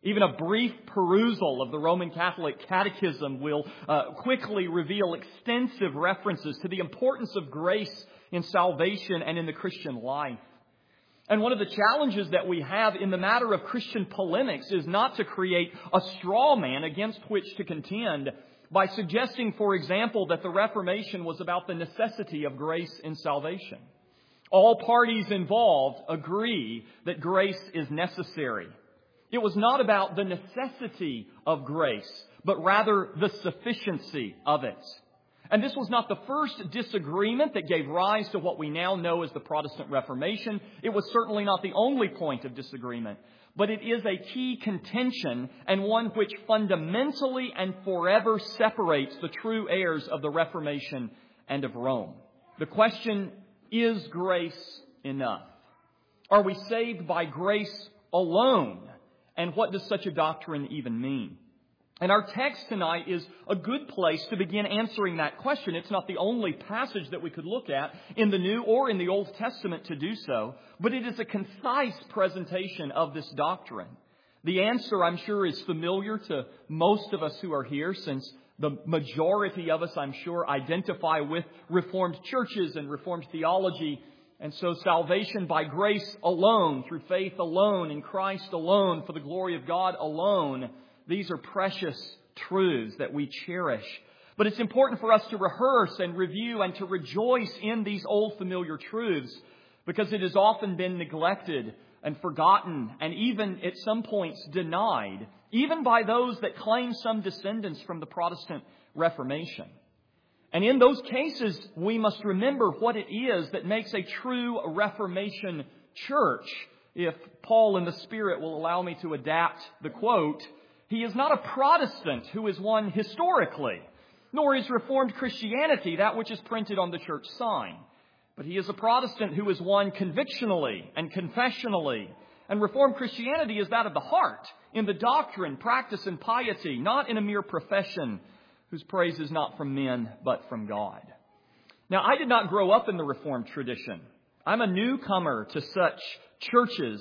Even a brief perusal of the Roman Catholic Catechism will quickly reveal extensive references to the importance of grace in salvation and in the Christian life. And one of the challenges that we have in the matter of Christian polemics is not to create a straw man against which to contend by suggesting, for example, that the Reformation was about the necessity of grace in salvation. All parties involved agree that grace is necessary. It was not about the necessity of grace, but rather the sufficiency of it. And this was not the first disagreement that gave rise to what we now know as the Protestant Reformation. It was certainly not the only point of disagreement, but it is a key contention and one which fundamentally and forever separates the true heirs of the Reformation and of Rome. The question, is grace enough? Are we saved by grace alone? And what does such a doctrine even mean? And our text tonight is a good place to begin answering that question. It's not the only passage that we could look at in the New or in the Old Testament to do so, but it is a concise presentation of this doctrine. The answer, I'm sure, is familiar to most of us who are here, since the majority of us, I'm sure, identify with Reformed churches and Reformed theology. And so salvation by grace alone, through faith alone, in Christ alone, for the glory of God alone, these are precious truths that we cherish. But it's important for us to rehearse and review and to rejoice in these old familiar truths, because it has often been neglected and forgotten and even at some points denied, even by those that claim some descendants from the Protestant Reformation. And in those cases, we must remember what it is that makes a true Reformation church. If Paul in the Spirit will allow me to adapt the quote, he is not a Protestant who is one historically, nor is Reformed Christianity that which is printed on the church sign. But he is a Protestant who is one convictionally and confessionally. And Reformed Christianity is that of the heart, in the doctrine, practice, and piety, not in a mere profession whose praise is not from men, but from God. Now, I did not grow up in the Reformed tradition. I'm a newcomer to such churches.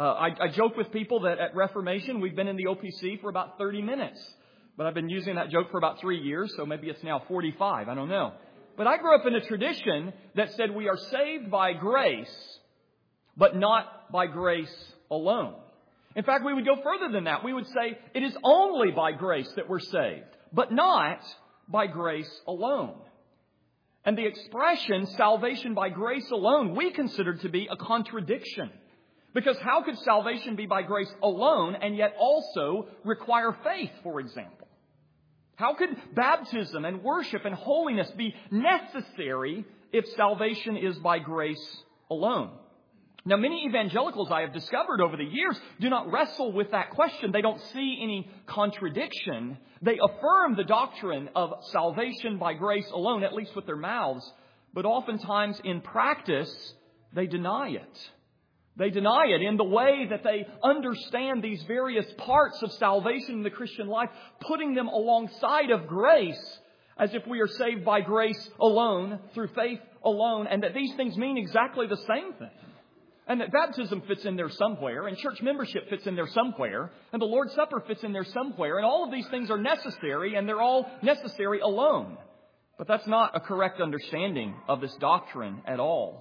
I joke with people that at Reformation, we've been in the OPC for about 30 minutes. But I've been using that joke for about 3 years, so maybe it's now 45. I don't know. But I grew up in a tradition that said we are saved by grace, but not by grace alone. In fact, we would go further than that. We would say it is only by grace that we're saved, but not by grace alone. And the expression salvation by grace alone we considered to be a contradiction. Because how could salvation be by grace alone and yet also require faith, for example? How could baptism and worship and holiness be necessary if salvation is by grace alone? Now, many evangelicals I have discovered over the years do not wrestle with that question. They don't see any contradiction. They affirm the doctrine of salvation by grace alone, at least with their mouths. But oftentimes in practice, they deny it. They deny it in the way that they understand these various parts of salvation in the Christian life, putting them alongside of grace as if we are saved by grace alone, through faith alone, and that these things mean exactly the same thing. And that baptism fits in there somewhere, and church membership fits in there somewhere, and the Lord's Supper fits in there somewhere, and all of these things are necessary, and they're all necessary alone. But that's not a correct understanding of this doctrine at all.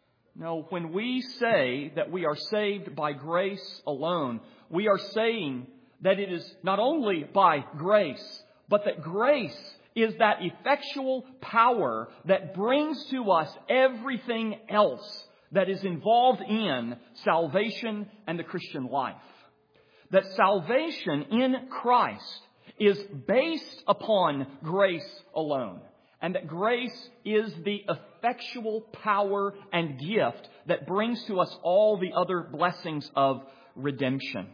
No, when we say that we are saved by grace alone, we are saying that it is not only by grace, but that grace is that effectual power that brings to us everything else that is involved in salvation and the Christian life. That salvation in Christ is based upon grace alone. And that grace is the effectual power and gift that brings to us all the other blessings of redemption.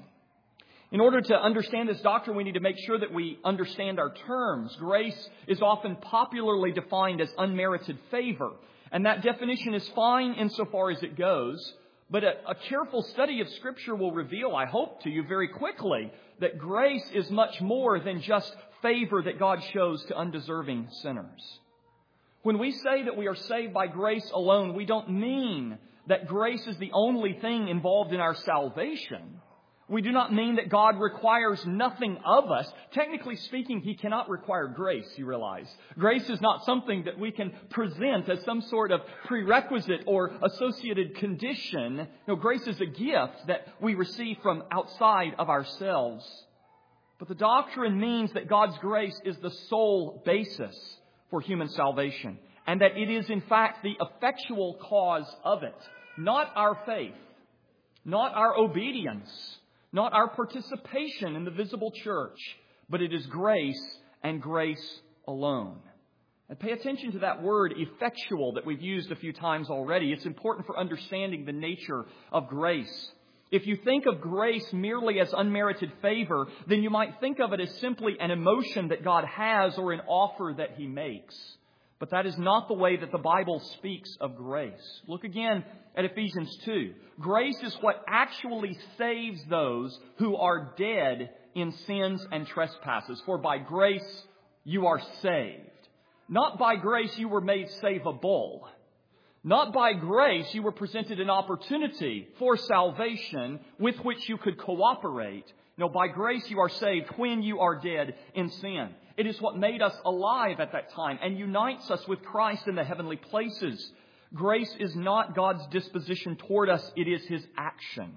In order to understand this doctrine, we need to make sure that we understand our terms. Grace is often popularly defined as unmerited favor. And that definition is fine insofar as it goes. But a careful study of Scripture will reveal, I hope to you very quickly, that grace is much more than just favor that God shows to undeserving sinners. When we say that we are saved by grace alone, we don't mean that grace is the only thing involved in our salvation. We do not mean that God requires nothing of us. Technically speaking, He cannot require grace, you realize. Grace is not something that we can present as some sort of prerequisite or associated condition. No, grace is a gift that we receive from outside of ourselves. But the doctrine means that God's grace is the sole basis for human salvation, and that it is in fact the effectual cause of it. Not our faith, not our obedience, not our participation in the visible church, but it is grace and grace alone. And pay attention to that word effectual that we've used a few times already. It's important for understanding the nature of grace. If you think of grace merely as unmerited favor, then you might think of it as simply an emotion that God has or an offer that He makes. But that is not the way that the Bible speaks of grace. Look again at Ephesians 2. Grace is what actually saves those who are dead in sins and trespasses. For by grace you are saved. Not by grace you were made savable. Not by grace you were presented an opportunity for salvation with which you could cooperate. No, by grace you are saved when you are dead in sin. It is what made us alive at that time and unites us with Christ in the heavenly places. Grace is not God's disposition toward us. It is His action.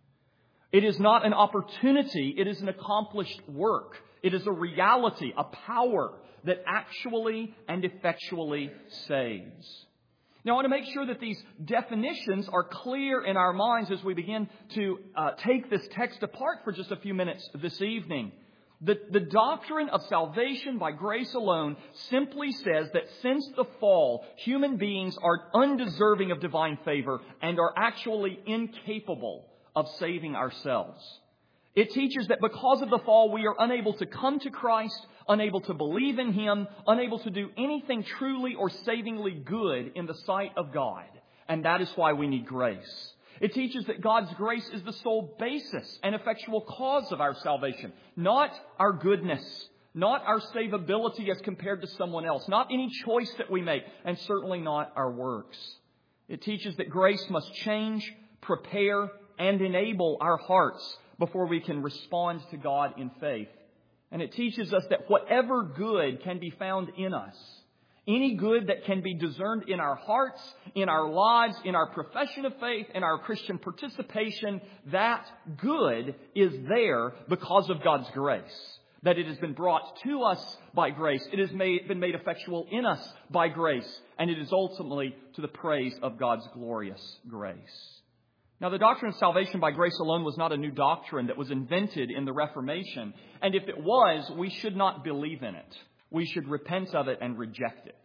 It is not an opportunity. It is an accomplished work. It is a reality, a power that actually and effectually saves. Now, I want to make sure that these definitions are clear in our minds as we begin to take this text apart for just a few minutes this evening. The doctrine of salvation by grace alone simply says that since the fall, human beings are undeserving of divine favor and are actually incapable of saving ourselves. It teaches that because of the fall, we are unable to come to Christ, unable to believe in Him, unable to do anything truly or savingly good in the sight of God. And that is why we need grace. It teaches that God's grace is the sole basis and effectual cause of our salvation. Not our goodness, not our savability as compared to someone else, not any choice that we make, and certainly not our works. It teaches that grace must change, prepare, and enable our hearts before we can respond to God in faith. And it teaches us that whatever good can be found in us, any good that can be discerned in our hearts, in our lives, in our profession of faith, in our Christian participation, that good is there because of God's grace. That it has been brought to us by grace. It has been made effectual in us by grace. And it is ultimately to the praise of God's glorious grace. Now, the doctrine of salvation by grace alone was not a new doctrine that was invented in the Reformation. And if it was, we should not believe in it. We should repent of it and reject it.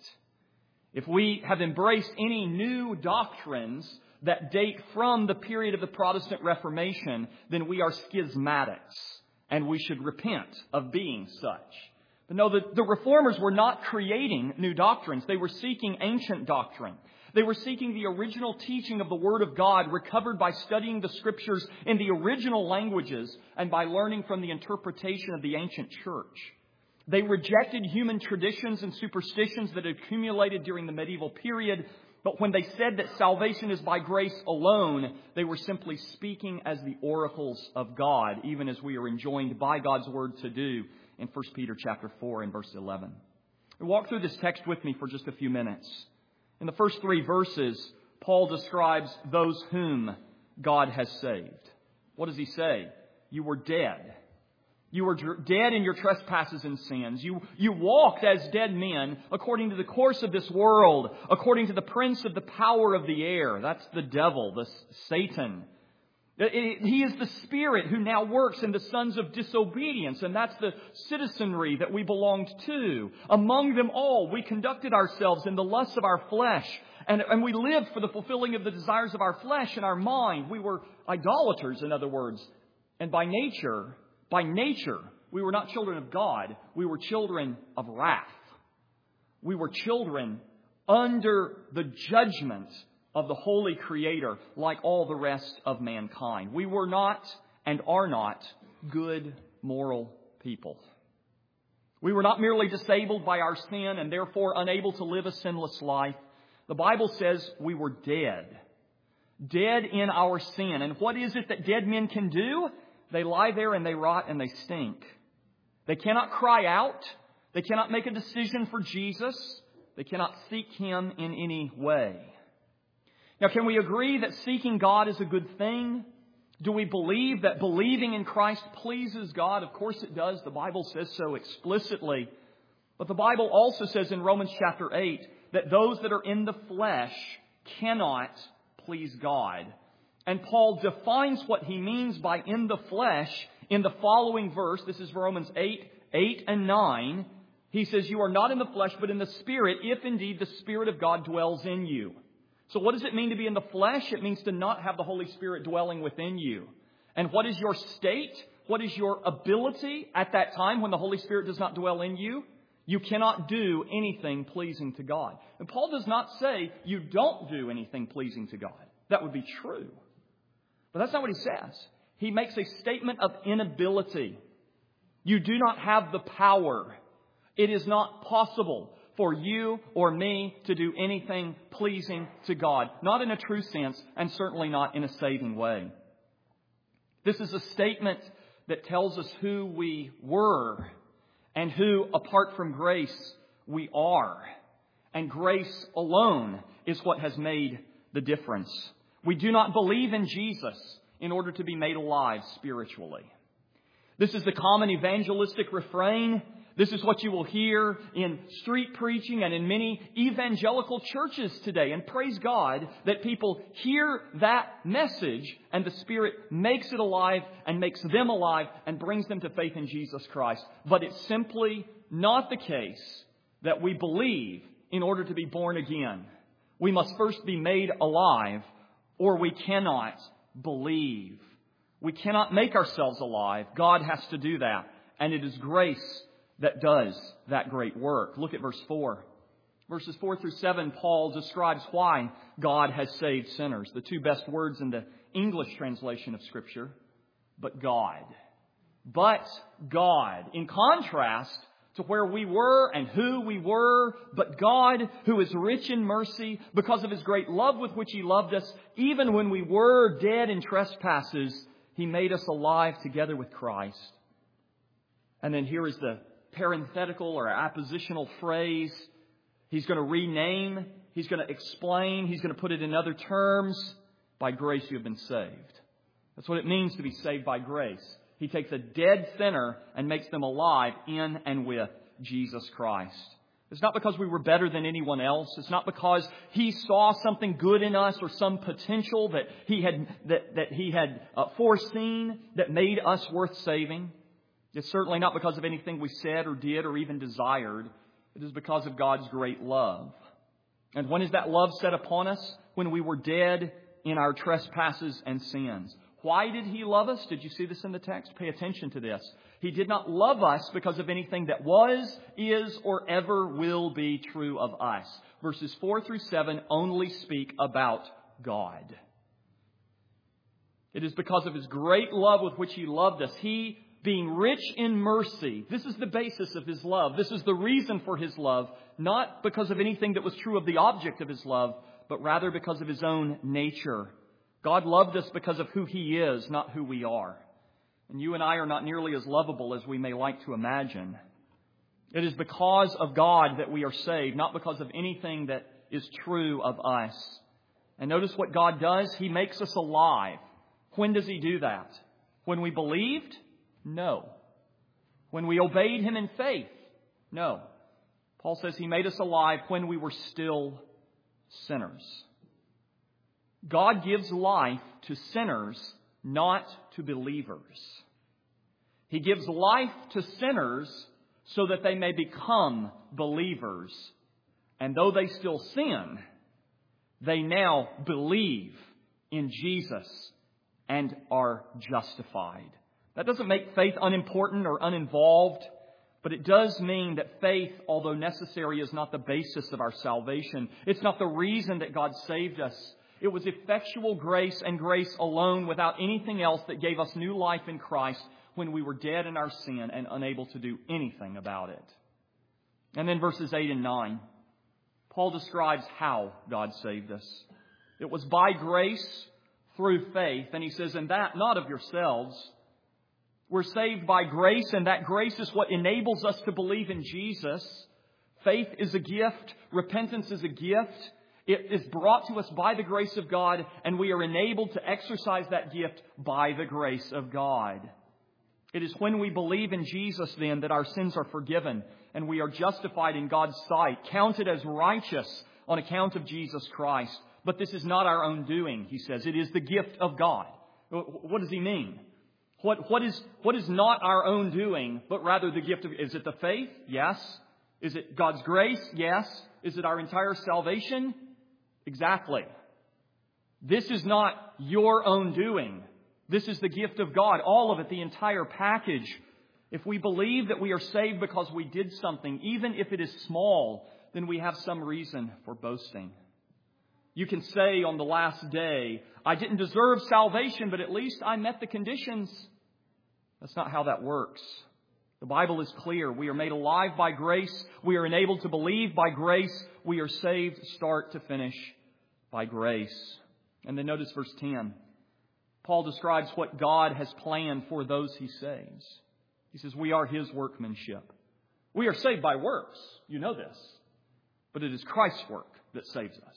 If we have embraced any new doctrines that date from the period of the Protestant Reformation, then we are schismatics, and we should repent of being such. But no, the Reformers were not creating new doctrines. They were seeking ancient doctrine. They were seeking the original teaching of the Word of God, recovered by studying the Scriptures in the original languages and by learning from the interpretation of the ancient church. They rejected human traditions and superstitions that had accumulated during the medieval period. But when they said that salvation is by grace alone, they were simply speaking as the oracles of God, even as we are enjoined by God's Word to do in 1 Peter chapter 4 and verse 11. Walk through this text with me for just a few minutes. In the first 3 verses, Paul describes those whom God has saved. What does he say? You were dead. You were dead in your trespasses and sins. You walked as dead men according to the course of this world, according to the prince of the power of the air. That's the devil, the Satan. He is the spirit who now works in the sons of disobedience, and that's the citizenry that we belonged to. Among them all, we conducted ourselves in the lusts of our flesh, and we lived for the fulfilling of the desires of our flesh and our mind. We were idolaters, in other words. And by nature, we were not children of God. We were children of wrath. We were children under the judgment of the holy Creator, like all the rest of mankind. We were not and are not good, moral people. We were not merely disabled by our sin and therefore unable to live a sinless life. The Bible says we were dead. Dead in our sin. And what is it that dead men can do? They lie there and they rot and they stink. They cannot cry out. They cannot make a decision for Jesus. They cannot seek Him in any way. Now, can we agree that seeking God is a good thing? Do we believe that believing in Christ pleases God? Of course it does. The Bible says so explicitly. But the Bible also says in Romans chapter 8 that those that are in the flesh cannot please God. And Paul defines what he means by in the flesh in the following verse. This is Romans 8 and 9. He says, you are not in the flesh, but in the Spirit, if indeed the Spirit of God dwells in you. So what does it mean to be in the flesh? It means to not have the Holy Spirit dwelling within you. And what is your state? What is your ability at that time when the Holy Spirit does not dwell in you? You cannot do anything pleasing to God. And Paul does not say you don't do anything pleasing to God. That would be true. But that's not what he says. He makes a statement of inability. You do not have the power. It is not possible for you or me to do anything pleasing to God. Not in a true sense, and certainly not in a saving way. This is a statement that tells us who we were and who, apart from grace, we are. And grace alone is what has made the difference. We do not believe in Jesus in order to be made alive spiritually. This is the common evangelistic refrain. This is what you will hear in street preaching and in many evangelical churches today. And praise God that people hear that message and the Spirit makes it alive and makes them alive and brings them to faith in Jesus Christ. But it's simply not the case that we believe in order to be born again. We must first be made alive, or we cannot believe. We cannot make ourselves alive. God has to do that. And it is grace that does that great work. Look at verse 4. Verses 4 through 7, Paul describes why God has saved sinners. The two best words in the English translation of Scripture. But God. But God. In contrast to where we were and who we were, but God, who is rich in mercy, because of His great love with which He loved us, even when we were dead in trespasses, He made us alive together with Christ. And then here is the parenthetical or appositional phrase. He's going to rename. He's going to explain. He's going to put it in other terms. By grace you have been saved. That's what it means to be saved by grace. He takes a dead sinner and makes them alive in and with Jesus Christ. It's not because we were better than anyone else. It's not because He saw something good in us or some potential that He had foreseen that made us worth saving. It's certainly not because of anything we said or did or even desired. It is because of God's great love. And when is that love set upon us? When we were dead in our trespasses and sins. Why did He love us? Did you see this in the text? Pay attention to this. He did not love us because of anything that was, is, or ever will be true of us. Verses 4 through 7 only speak about God. It is because of His great love with which He loved us. He, being rich in mercy, this is the basis of His love. This is the reason for His love, not because of anything that was true of the object of His love, but rather because of His own nature. God loved us because of who He is, not who we are. And you and I are not nearly as lovable as we may like to imagine. It is because of God that we are saved, not because of anything that is true of us. And notice what God does. He makes us alive. When does He do that? When we believed? No. When we obeyed Him in faith? No. Paul says He made us alive when we were still sinners. God gives life to sinners, not to believers. He gives life to sinners so that they may become believers. And though they still sin, they now believe in Jesus and are justified. That doesn't make faith unimportant or uninvolved, but it does mean that faith, although necessary, is not the basis of our salvation. It's not the reason that God saved us. It was effectual grace and grace alone, without anything else, that gave us new life in Christ when we were dead in our sin and unable to do anything about it. And then verses 8 and 9, Paul describes how God saved us. It was by grace through faith, and he says, and that not of yourselves. We're saved by grace, and that grace is what enables us to believe in Jesus. Faith is a gift. Repentance is a gift. It is brought to us by the grace of God, and we are enabled to exercise that gift by the grace of God. It is when we believe in Jesus, then, that our sins are forgiven, and we are justified in God's sight, counted as righteous on account of Jesus Christ. But this is not our own doing, he says. It is the gift of God. What does he mean? What is not our own doing, but rather the gift of... Is it the faith? Yes. Is it God's grace? Yes. Is it our entire salvation? Exactly. This is not your own doing. This is the gift of God. All of it, the entire package. If we believe that we are saved because we did something, even if it is small, then we have some reason for boasting. You can say on the last day, I didn't deserve salvation, but at least I met the conditions. That's not how that works. The Bible is clear. We are made alive by grace. We are enabled to believe by grace. We are saved start to finish by grace. And then notice verse 10. Paul describes what God has planned for those he saves. He says, we are his workmanship. We are saved by works. You know this. But it is Christ's work that saves us.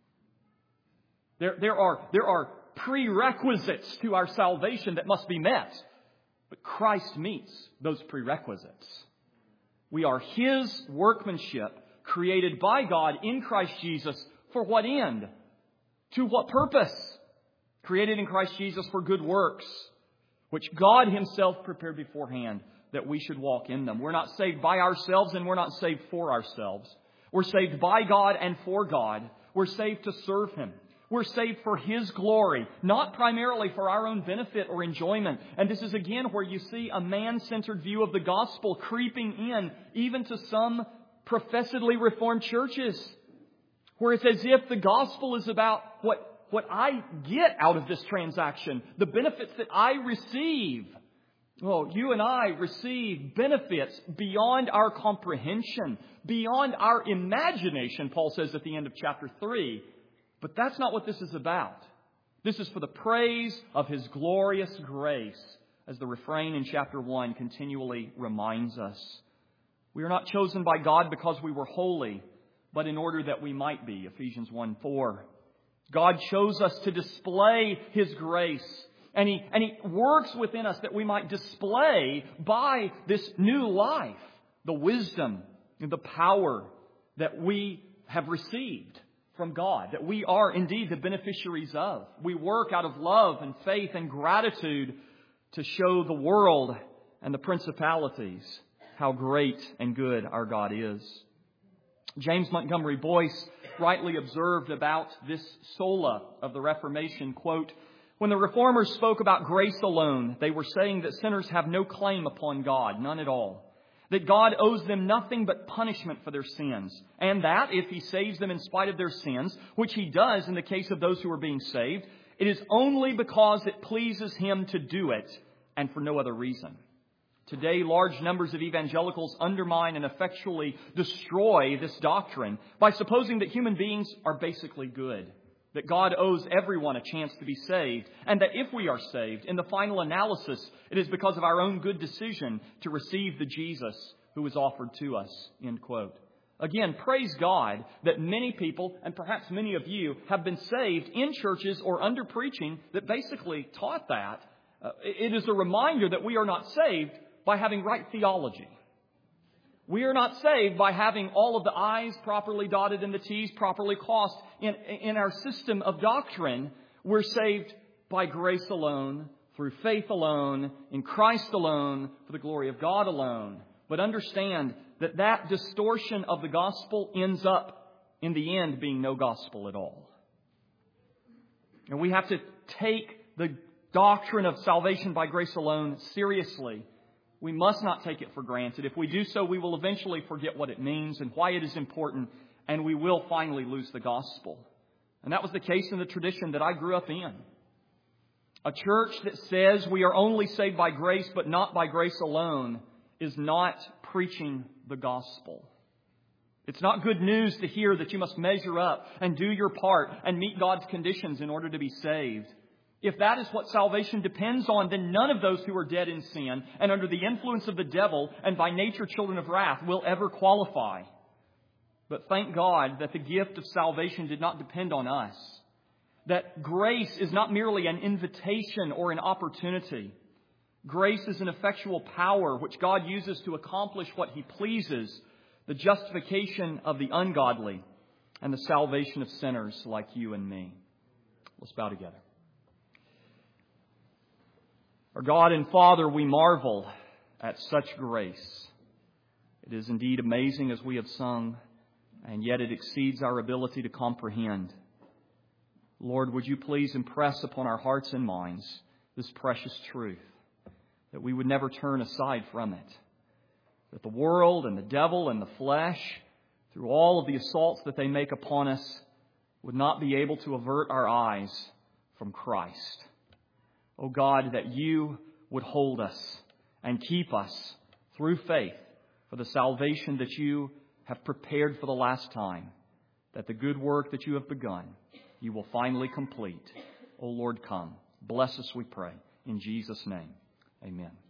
There are prerequisites to our salvation that must be met. But Christ meets those prerequisites. We are his workmanship, created by God in Christ Jesus. For what end? To what purpose? Created in Christ Jesus for good works, which God himself prepared beforehand that we should walk in them. We're not saved by ourselves, and we're not saved for ourselves. We're saved by God and for God. We're saved to serve him. We're saved for his glory, not primarily for our own benefit or enjoyment. And this is again where you see a man-centered view of the gospel creeping in, even to some professedly reformed churches, where it's as if the gospel is about what I get out of this transaction, the benefits that I receive. Well, you and I receive benefits beyond our comprehension, beyond our imagination, Paul says at the end of chapter 3. But that's not what this is about. This is for the praise of his glorious grace, as the refrain in chapter 1 continually reminds us. We are not chosen by God because we were holy, but in order that we might be. Ephesians 1:4. God chose us to display his grace. And he works within us that we might display by this new life the wisdom and the power that we have received from God, that we are indeed the beneficiaries of. We work out of love and faith and gratitude to show the world and the principalities how great and good our God is. James Montgomery Boyce rightly observed about this sola of the Reformation, quote, when the Reformers spoke about grace alone, they were saying that sinners have no claim upon God, none at all. That God owes them nothing but punishment for their sins. And that if he saves them in spite of their sins, which he does in the case of those who are being saved, it is only because it pleases him to do it and for no other reason. Today, large numbers of evangelicals undermine and effectually destroy this doctrine by supposing that human beings are basically good, that God owes everyone a chance to be saved, and that if we are saved, in the final analysis, it is because of our own good decision to receive the Jesus who is offered to us, end quote. Again, praise God that many people, and perhaps many of you, have been saved in churches or under preaching that basically taught that. It is a reminder that we are not saved by having right theology. We are not saved by having all of the I's properly dotted and the T's properly crossed in our system of doctrine. We're saved by grace alone, through faith alone, in Christ alone, for the glory of God alone. But understand that distortion of the gospel ends up, in the end, being no gospel at all. And we have to take the doctrine of salvation by grace alone seriously. We must not take it for granted. If we do so, we will eventually forget what it means and why it is important, and we will finally lose the gospel. And that was the case in the tradition that I grew up in. A church that says we are only saved by grace, but not by grace alone, is not preaching the gospel. It's not good news to hear that you must measure up and do your part and meet God's conditions in order to be saved. If that is what salvation depends on, then none of those who are dead in sin and under the influence of the devil and by nature children of wrath will ever qualify. But thank God that the gift of salvation did not depend on us. That grace is not merely an invitation or an opportunity. Grace is an effectual power which God uses to accomplish what He pleases, the justification of the ungodly and the salvation of sinners like you and me. Let's bow together. Our God and Father, we marvel at such grace. It is indeed amazing, as we have sung, and yet it exceeds our ability to comprehend. Lord, would you please impress upon our hearts and minds this precious truth, that we would never turn aside from it, that the world and the devil and the flesh, through all of the assaults that they make upon us, would not be able to avert our eyes from Christ. O God, that you would hold us and keep us through faith for the salvation that you have prepared for the last time, that the good work that you have begun, you will finally complete. O Lord, come. Bless us, we pray. In Jesus' name, amen.